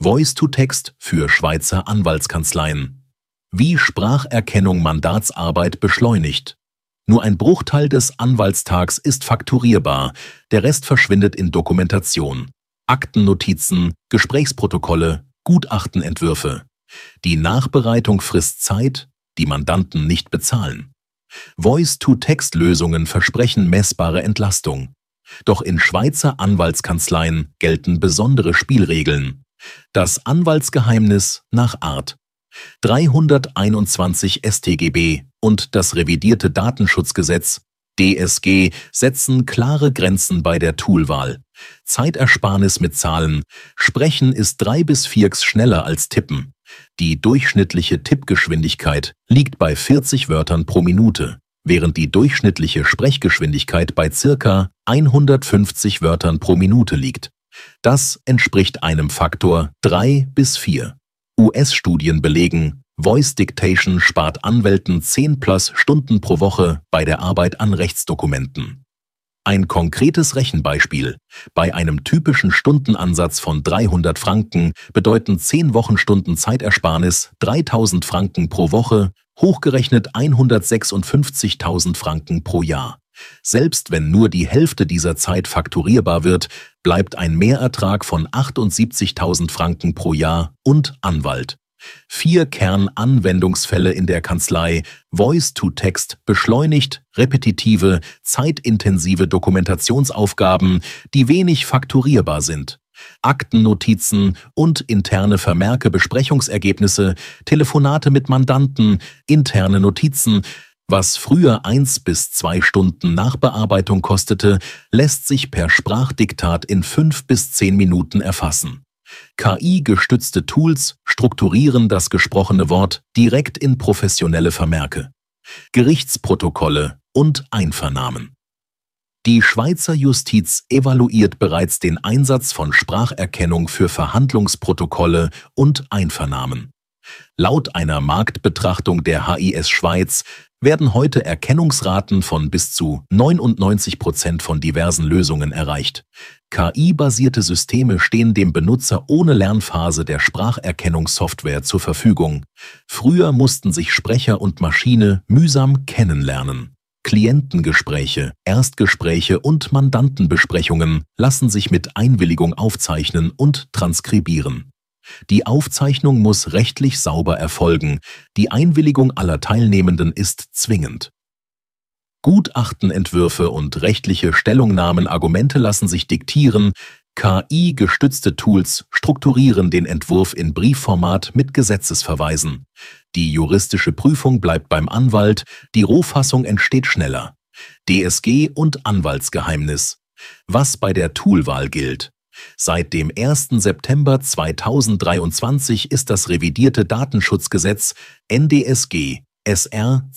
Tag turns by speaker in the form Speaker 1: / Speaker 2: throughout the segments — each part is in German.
Speaker 1: Voice-to-Text für Schweizer Anwaltskanzleien. Wie Spracherkennung Mandatsarbeit beschleunigt. Nur ein Bruchteil des Anwaltstags ist fakturierbar, der Rest verschwindet in Dokumentation. Aktennotizen, Gesprächsprotokolle, Gutachtenentwürfe. Die Nachbereitung frisst Zeit, die Mandanten nicht bezahlen. Voice-to-Text-Lösungen versprechen messbare Entlastung. Doch in Schweizer Anwaltskanzleien gelten besondere Spielregeln. Das Anwaltsgeheimnis nach Art. 321 StGB und das revidierte Datenschutzgesetz DSG setzen klare Grenzen bei der Toolwahl. Zeitersparnis mit Zahlen. Sprechen ist 3 bis 4x schneller als Tippen. Die durchschnittliche Tippgeschwindigkeit liegt bei 40 Wörtern pro Minute, während die durchschnittliche Sprechgeschwindigkeit bei ca. 150 Wörtern pro Minute liegt. Das entspricht einem Faktor 3 bis 4. US-Studien belegen, Voice Dictation spart Anwälten 10+ Stunden pro Woche bei der Arbeit an Rechtsdokumenten. Ein konkretes Rechenbeispiel. Bei einem typischen Stundenansatz von 300 Franken bedeuten 10 Wochenstunden Zeitersparnis 3.000 Franken pro Woche, hochgerechnet 156.000 Franken pro Jahr. Selbst wenn nur die Hälfte dieser Zeit fakturierbar wird, bleibt ein Mehrertrag von 78.000 Franken pro Jahr und Anwalt. 4 Kernanwendungsfälle in der Kanzlei. Voice-to-Text beschleunigt repetitive, zeitintensive Dokumentationsaufgaben, die wenig fakturierbar sind. Aktennotizen und interne Vermerke, Besprechungsergebnisse, Telefonate mit Mandanten, interne Notizen. Was früher 1 bis 2 Stunden Nachbearbeitung kostete, lässt sich per Sprachdiktat in 5 bis 10 Minuten erfassen. KI-gestützte Tools strukturieren das gesprochene Wort direkt in professionelle Vermerke, Gerichtsprotokolle und Einvernahmen. Die Schweizer Justiz evaluiert bereits den Einsatz von Spracherkennung für Verhandlungsprotokolle und Einvernahmen. Laut einer Marktbetrachtung der HIS Schweiz werden heute Erkennungsraten von bis zu 99% von diversen Lösungen erreicht. KI-basierte Systeme stehen dem Benutzer ohne Lernphase der Spracherkennungssoftware zur Verfügung. Früher mussten sich Sprecher und Maschine mühsam kennenlernen. Klientengespräche, Erstgespräche und Mandantenbesprechungen lassen sich mit Einwilligung aufzeichnen und transkribieren. Die Aufzeichnung muss rechtlich sauber erfolgen, die Einwilligung aller Teilnehmenden ist zwingend. Gutachtenentwürfe und rechtliche Stellungnahmen, Argumente lassen sich diktieren, KI-gestützte Tools strukturieren den Entwurf in Briefformat mit Gesetzesverweisen. Die juristische Prüfung bleibt beim Anwalt, die Rohfassung entsteht schneller. DSG und Anwaltsgeheimnis. Was bei der Toolwahl gilt. Seit dem 1. September 2023 ist das revidierte Datenschutzgesetz NDSG SR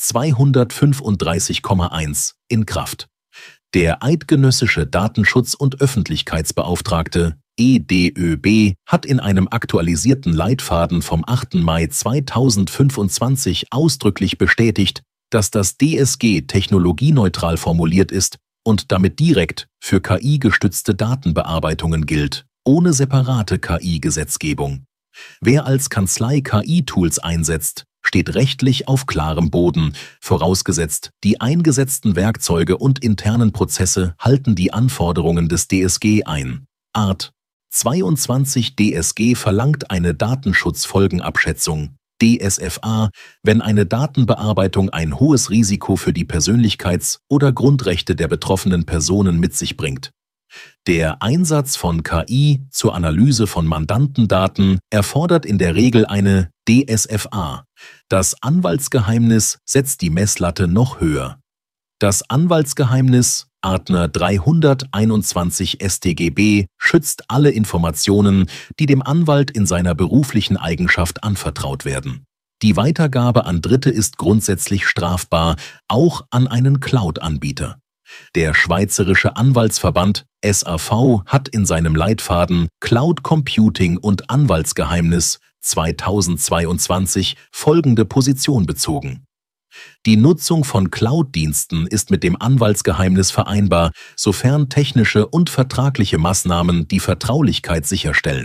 Speaker 1: 235,1 in Kraft. Der eidgenössische Datenschutz- und Öffentlichkeitsbeauftragte EDÖB hat in einem aktualisierten Leitfaden vom 8. Mai 2025 ausdrücklich bestätigt, dass das DSG technologieneutral formuliert ist und damit direkt für KI-gestützte Datenbearbeitungen gilt, ohne separate KI-Gesetzgebung. Wer als Kanzlei KI-Tools einsetzt, steht rechtlich auf klarem Boden, vorausgesetzt, die eingesetzten Werkzeuge und internen Prozesse halten die Anforderungen des DSG ein. Art. 22 DSG verlangt eine Datenschutzfolgenabschätzung, DSFA, wenn eine Datenbearbeitung ein hohes Risiko für die Persönlichkeits- oder Grundrechte der betroffenen Personen mit sich bringt. Der Einsatz von KI zur Analyse von Mandantendaten erfordert in der Regel eine DSFA. Das Anwaltsgeheimnis setzt die Messlatte noch höher. Das Anwaltsgeheimnis Artner 321 StGB schützt alle Informationen, die dem Anwalt in seiner beruflichen Eigenschaft anvertraut werden. Die Weitergabe an Dritte ist grundsätzlich strafbar, auch an einen Cloud-Anbieter. Der Schweizerische Anwaltsverband SAV hat in seinem Leitfaden Cloud Computing und Anwaltsgeheimnis 2022 folgende Position bezogen. Die Nutzung von Cloud-Diensten ist mit dem Anwaltsgeheimnis vereinbar, sofern technische und vertragliche Maßnahmen die Vertraulichkeit sicherstellen.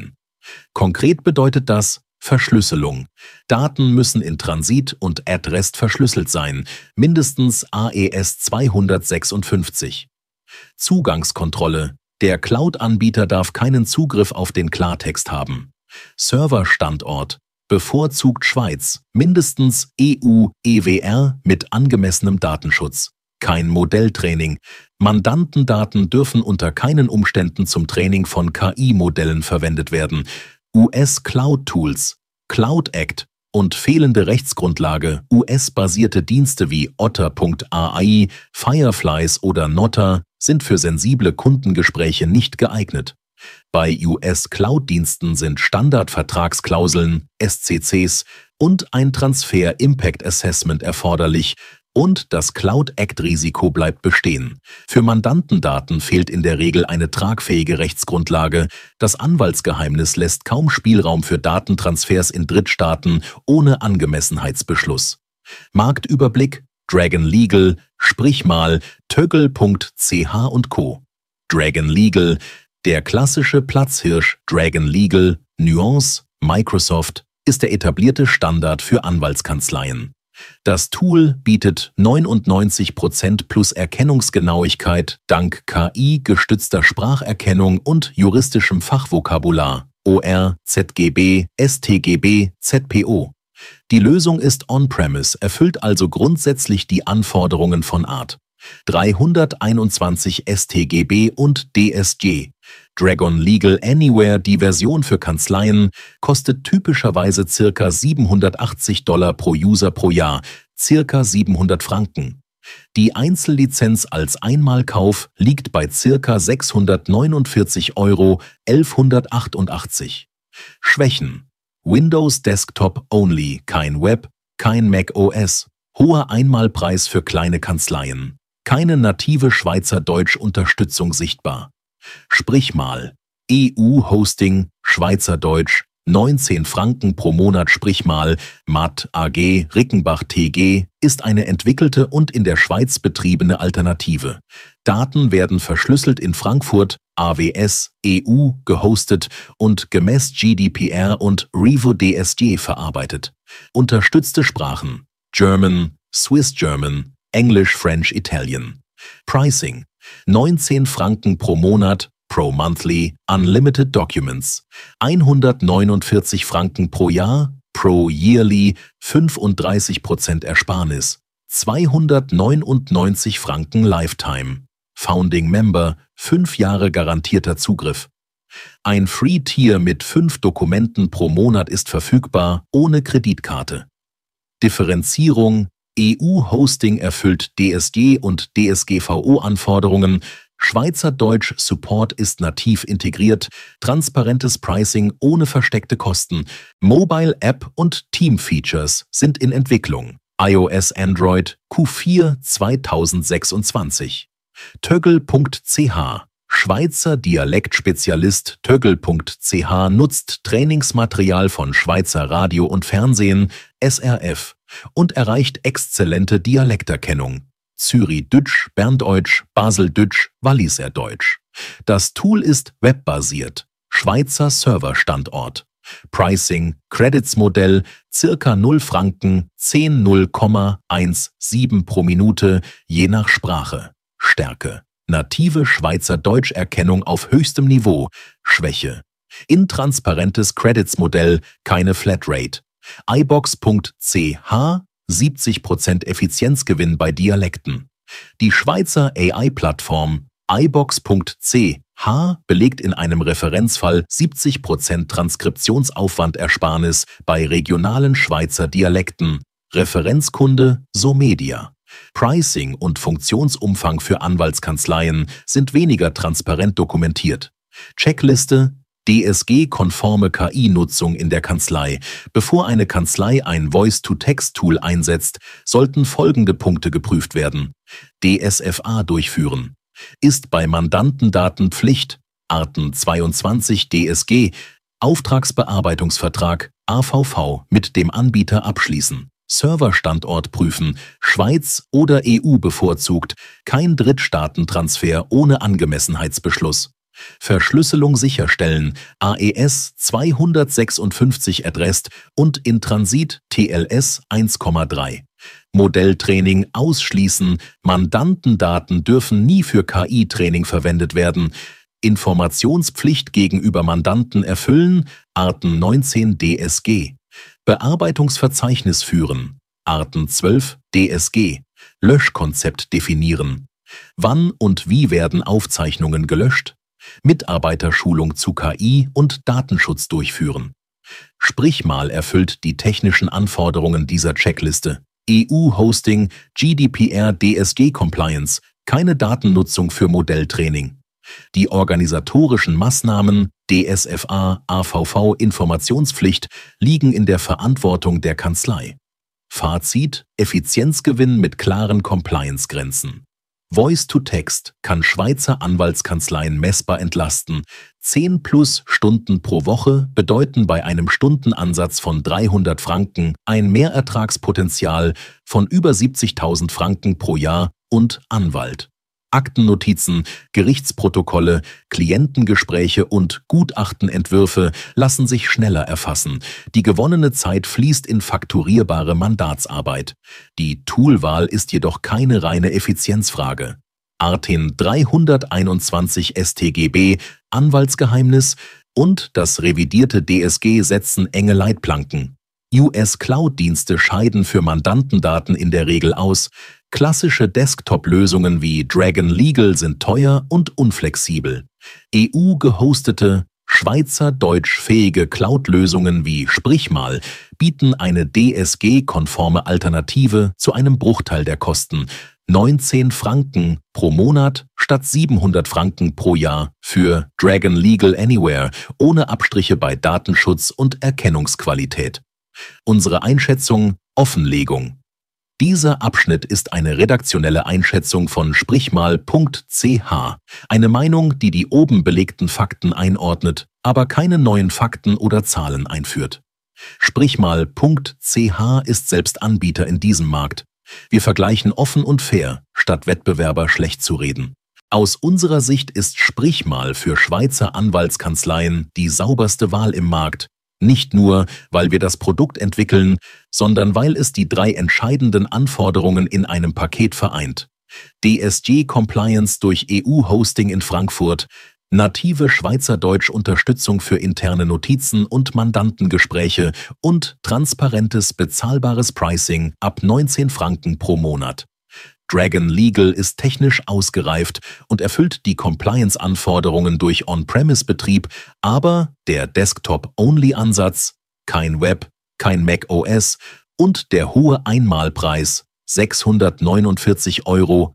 Speaker 1: Konkret bedeutet das Verschlüsselung. Daten müssen in Transit und At-Rest verschlüsselt sein, mindestens AES 256. Zugangskontrolle. Der Cloud-Anbieter darf keinen Zugriff auf den Klartext haben. Serverstandort. Bevorzugt Schweiz, mindestens EU-EWR mit angemessenem Datenschutz. Kein Modelltraining. Mandantendaten dürfen unter keinen Umständen zum Training von KI-Modellen verwendet werden. US-Cloud-Tools, Cloud Act und fehlende Rechtsgrundlage. US-basierte Dienste wie Otter.ai, Fireflies oder Notta sind für sensible Kundengespräche nicht geeignet. Bei US-Cloud-Diensten sind Standardvertragsklauseln, SCCs und ein Transfer Impact Assessment erforderlich und das Cloud-Act-Risiko bleibt bestehen. Für Mandantendaten fehlt in der Regel eine tragfähige Rechtsgrundlage. Das Anwaltsgeheimnis lässt kaum Spielraum für Datentransfers in Drittstaaten ohne Angemessenheitsbeschluss. Marktüberblick, Dragon Legal, sprich mal Töggl.ch und Co. Dragon Legal. Der klassische Platzhirsch Dragon Legal, Nuance, Microsoft ist der etablierte Standard für Anwaltskanzleien. Das Tool bietet 99% plus Erkennungsgenauigkeit dank KI-gestützter Spracherkennung und juristischem Fachvokabular OR, ZGB, STGB, ZPO. Die Lösung ist on-premise, erfüllt also grundsätzlich die Anforderungen von Art 321 StGB und DSG. Dragon Legal Anywhere, die Version für Kanzleien, kostet typischerweise ca. $780 pro User pro Jahr, ca. 700 Franken. Die Einzellizenz als Einmalkauf liegt bei ca. 649 Euro, 1188. Schwächen: Windows Desktop Only, kein Web, kein Mac OS, hoher Einmalpreis für kleine Kanzleien, keine native Schweizerdeutsch-Unterstützung sichtbar. Sprich mal, EU-Hosting, Schweizerdeutsch, 19 Franken pro Monat. Sprich mal, MAT AG, Rickenbach TG ist eine entwickelte und in der Schweiz betriebene Alternative. Daten werden verschlüsselt in Frankfurt, AWS, EU, gehostet und gemäß GDPR und Revo DSG verarbeitet. Unterstützte Sprachen: German, Swiss German, English, French, Italian. Pricing: 19 Franken pro Monat, pro monthly, unlimited documents. 149 Franken pro Jahr, pro yearly, 35% Ersparnis. 299 Franken Lifetime. Founding Member, 5 Jahre garantierter Zugriff. Ein Free-Tier mit 5 Dokumenten pro Monat ist verfügbar, ohne Kreditkarte. Differenzierung: EU-Hosting erfüllt DSG und DSGVO-Anforderungen, Schweizerdeutsch Support ist nativ integriert, transparentes Pricing ohne versteckte Kosten, Mobile App und Team-Features sind in Entwicklung. iOS Android Q4 2026. Töggl.ch. Schweizer Dialektspezialist Töggl.ch nutzt Trainingsmaterial von Schweizer Radio und Fernsehen, SRF, und erreicht exzellente Dialekterkennung. Zürich-Dütsch, Berndeutsch, Basel-Dütsch, Walliserdeutsch. Das Tool ist webbasiert. Schweizer Serverstandort. Pricing, Credits-Modell, ca. 0 Franken, 10,0,17 pro Minute, je nach Sprache. Stärke: native Schweizerdeutsch-Erkennung auf höchstem Niveau. Schwäche: intransparentes Credits-Modell, keine Flatrate. iBox.ch 70% Effizienzgewinn bei Dialekten. Die Schweizer AI-Plattform iBox.ch belegt in einem Referenzfall 70% Transkriptionsaufwandersparnis bei regionalen Schweizer Dialekten. Referenzkunde Somedia. Pricing und Funktionsumfang für Anwaltskanzleien sind weniger transparent dokumentiert. Checkliste: DSG-konforme KI-Nutzung in der Kanzlei. Bevor eine Kanzlei ein Voice-to-Text-Tool einsetzt, sollten folgende Punkte geprüft werden. DSFA durchführen. Ist bei Mandantendaten Pflicht. Arten 22 DSG. Auftragsbearbeitungsvertrag AVV mit dem Anbieter abschließen. Serverstandort prüfen. Schweiz oder EU bevorzugt. Kein Drittstaatentransfer ohne Angemessenheitsbeschluss. Verschlüsselung sicherstellen, AES 256 adressed und in Transit TLS 1,3. Modelltraining ausschließen, Mandantendaten dürfen nie für KI-Training verwendet werden. Informationspflicht gegenüber Mandanten erfüllen, Arten 19 DSG. Bearbeitungsverzeichnis führen, Arten 12 DSG. Löschkonzept definieren. Wann und wie werden Aufzeichnungen gelöscht? Mitarbeiterschulung zu KI und Datenschutz durchführen. Sprichmal erfüllt die technischen Anforderungen dieser Checkliste. EU-Hosting, GDPR-DSG-Compliance, keine Datennutzung für Modelltraining. Die organisatorischen Maßnahmen, DSFA, AVV, Informationspflicht, liegen in der Verantwortung der Kanzlei. Fazit: Effizienzgewinn mit klaren Compliance-Grenzen. Voice-to-Text kann Schweizer Anwaltskanzleien messbar entlasten. 10+ Stunden pro Woche bedeuten bei einem Stundenansatz von 300 Franken ein Mehrertragspotenzial von über 70.000 Franken pro Jahr und Anwalt. Aktennotizen, Gerichtsprotokolle, Klientengespräche und Gutachtenentwürfe lassen sich schneller erfassen. Die gewonnene Zeit fließt in fakturierbare Mandatsarbeit. Die Toolwahl ist jedoch keine reine Effizienzfrage. Artin 321 StGB, Anwaltsgeheimnis und das revidierte DSG setzen enge Leitplanken. US-Cloud-Dienste scheiden für Mandantendaten in der Regel aus. Klassische Desktop-Lösungen wie Dragon Legal sind teuer und unflexibel. EU-gehostete, schweizerdeutsch-fähige Cloud-Lösungen wie Sprichmal bieten eine DSG-konforme Alternative zu einem Bruchteil der Kosten. 19 Franken pro Monat statt 700 Franken pro Jahr für Dragon Legal Anywhere, ohne Abstriche bei Datenschutz und Erkennungsqualität. Unsere Einschätzung: Offenlegung. Dieser Abschnitt ist eine redaktionelle Einschätzung von sprichmal.ch, eine Meinung, die die oben belegten Fakten einordnet, aber keine neuen Fakten oder Zahlen einführt. Sprichmal.ch ist selbst Anbieter in diesem Markt. Wir vergleichen offen und fair, statt Wettbewerber schlecht zu reden. Aus unserer Sicht ist Sprichmal für Schweizer Anwaltskanzleien die sauberste Wahl im Markt. Nicht nur, weil wir das Produkt entwickeln, sondern weil es die 3 entscheidenden Anforderungen in einem Paket vereint. DSG-Compliance durch EU-Hosting in Frankfurt, native Schweizerdeutsch-Unterstützung für interne Notizen und Mandantengespräche und transparentes, bezahlbares Pricing ab 19 Franken pro Monat. Dragon Legal ist technisch ausgereift und erfüllt die Compliance-Anforderungen durch On-Premise-Betrieb, aber der Desktop-Only-Ansatz, kein Web, kein Mac OS und der hohe Einmalpreis 649 €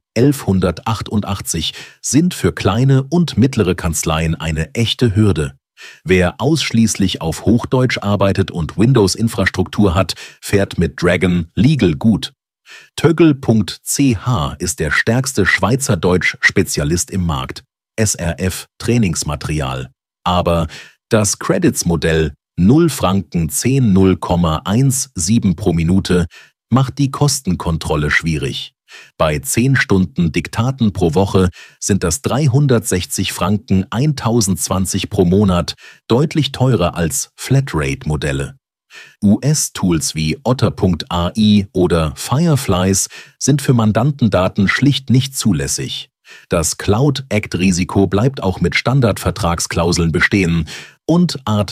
Speaker 1: 1188 sind für kleine und mittlere Kanzleien eine echte Hürde. Wer ausschließlich auf Hochdeutsch arbeitet und Windows-Infrastruktur hat, fährt mit Dragon Legal gut. Töggl.ch ist der stärkste Schweizerdeutsch-Spezialist im Markt. SRF Trainingsmaterial. Aber das Credits-Modell 0 Franken 10 0,17 pro Minute macht die Kostenkontrolle schwierig. Bei 10 Stunden Diktaten pro Woche sind das 360 Franken 1020 pro Monat, deutlich teurer als Flatrate-Modelle. US-Tools wie Otter.ai oder Fireflies sind für Mandantendaten schlicht nicht zulässig. Das Cloud-Act-Risiko bleibt auch mit Standardvertragsklauseln bestehen und Art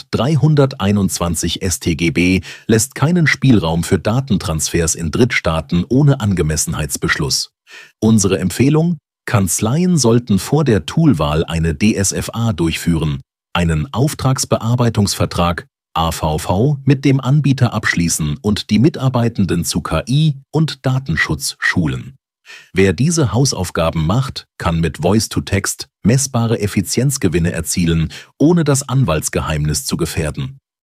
Speaker 1: 321 StGB lässt keinen Spielraum für Datentransfers in Drittstaaten ohne Angemessenheitsbeschluss. Unsere Empfehlung: Kanzleien sollten vor der Toolwahl eine DSFA durchführen, einen Auftragsbearbeitungsvertrag AVV mit dem Anbieter abschließen und die Mitarbeitenden zu KI und Datenschutz schulen. Wer diese Hausaufgaben macht, kann mit Voice-to-Text messbare Effizienzgewinne erzielen, ohne das Anwaltsgeheimnis zu gefährden.